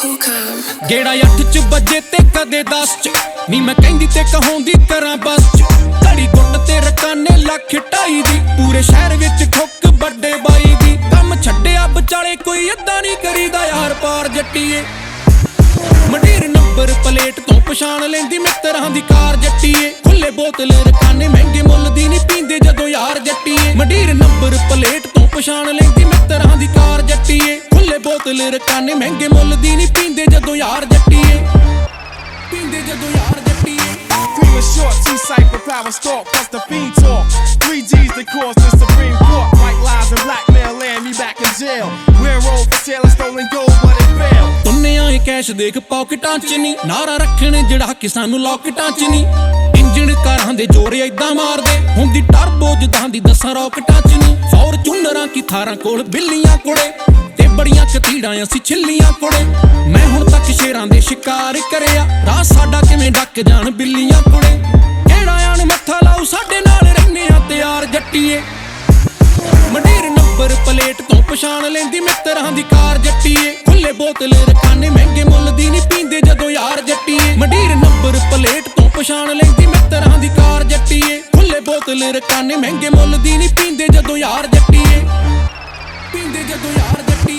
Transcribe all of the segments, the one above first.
गेड़ा 8 च बजे ते कदे 10 च नी मैं कहंदी ते कहाउंदी करा बस च घड़ी गुट ते रकाने लख ढाई दी पूरे शहर विच ठुक बड़े बाई दी कम छड्डिया बचाले कोई अद्दा नहीं करीदा यार पार जट्टीए मंडीर नंबर प्लेट तो पछाण लेंदी मित्तरां दी कार जट्टीए खुले बोतल रकाने महंगे मुल दी नहीं पींदे जदों यार जट्टीए मंडीर नंबर प्लेट तो पछाण लेंदी मित्तरां दी कार जट्टीए खुले बोतल रकाने महंगे मुल दी नहीं पींदे जदों यार जट्टीए पींदे जदों यार जट्टीए Cream is short, two-cypher power stalk, plus the fiend talk. 3 G's that cause the Supreme Court. White lies and blackmail land me back in jail. We're roll for tail and stolen gold, but it failed. ਤੁੰਨੇ ਆਏ cash ਦੇਖ ਪੌਕਟਾਂ ਚ ਨੀ ਨਾਰਾ ਰੱਖਣ ਜਿਹੜਾ ਕਿ ਸਾਨੂੰ ਲੌਕਟਾਂ ਚ ਨੀ ਇੰਜਣ ਕਾਰਾਂ ਦੇ ਜੋਰੇ ਏਦਾਂ ਮਾਰਦੇ ਹੁੰਦੀ ਟਰਬੋ ਜਦਾਂ ਦੀ 10 ਰੌਕਟਾਂ ਚ ਨੀ ਫੌਰਚੂਨਰਾਂ ਕੀ ਥਾਰਾਂ ਕੋਲ ਬਿੱਲੀਆਂ ਕੁੜੇ ਤੇ ਬੜੀਆਂ ਕਤੀੜਾਂ ਅਸੀਂ ਛਿੱਲੀਆਂ ਕੁੜੇ ਮੈਂ ਹੁਣ ਤੱਕ ਸ਼ੇਰਾਂ ਦੇ ਸ਼ਿਕਾਰ ਕਰਿਆ ਰਾਹ ਸਾਡਾ ਕਿਵੇਂ ਡੱਕ ਜਾਣ ਬਿੱਲੀਆਂ ਕੁੜੇ ਕਿਹੜਾ ਆਣ ਮੱਥਾ ਲਾਉ ਸਾਡੇ ਨਾਲ ਰਹਿੰਦੇ ਆ ਤਿਆਰ ਜੱਟੀਏ ਮੰਡੀਰ ਨੰਬਰ ਪਲੇਟ ਤੋਂ ਪਛਾਣ ਲੈਂਦੀ ਮਿੱਤਰਾਂ ਦੀ ਕਾਰ ਜੱਟੀਏ ਖੁੱਲੇ ਬੋਤਲ ਰਕਾਨੇ ਮਹਿੰਗੇ ਮੁੱਲ ਦੀ ਨਹੀਂ ਪੀਂਦੇ ਜਦੋਂ ਯਾਰ ਜੱਟੀਏ ਮੰਡੀਰ ਨੰਬਰ ਪਲੇਟ ਤੋਂ ਪਛਾਣ ਲੈਂਦੀ ਮਿੱਤਰਾਂ ਦੀ ਕਾਰ ਜੱਟੀਏ ਖੁੱਲੇ ਬੋਤਲ ਰਕਾਨੇ ਮਹਿੰਗੇ ਮੁੱਲ ਦੀ ਨਹੀਂ ਪੀਂਦੇ ਜਦੋਂ ਯਾਰ ਜੱਟੀਏ ਪੀਂਦੇ ਜਦੋਂ ਯਾਰ ਜੱਟੀਏ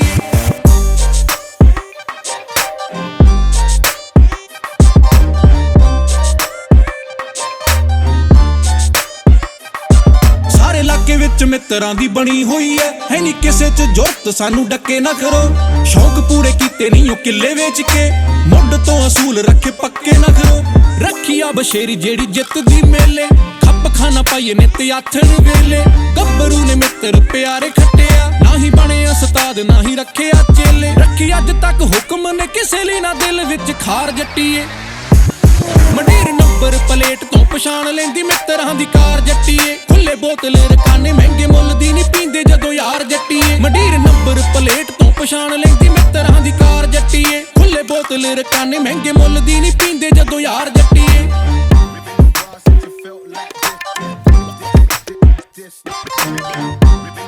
इलाके विच मित्तरां दी बनी हुई है नी किसे च जुरत सानू डके ना करो शौक पूरे कीते नहीं ओ किले वेच के मुंड तो असूल रखे पक्के ना करो रखिया बशेरी जेड़ी जित दी मेले खप खाना पाइए नित आथण वेले गब्बरू ने मित्र प्यारे खट्टिया ना ही बने उस्ताद ना ही रखे चेले रखी अज तक हुक्म ने किसे ली ना दिल विच खार जट्टीए मंडीर नंबर प्लेट तो पछाण लेंदी मित्तरां दी कार जट्टीए खुले बोतल रकाने महंगे मुल दी नहीं पींदे जदों यार जट्टीए मंडीर नंबर प्लेट तो पछाण लेंदी मित्तरां दी कार जट्टीए खुले बोतल रकाने महंगे मुल दी नहीं पींदे जदों यार जट्टीए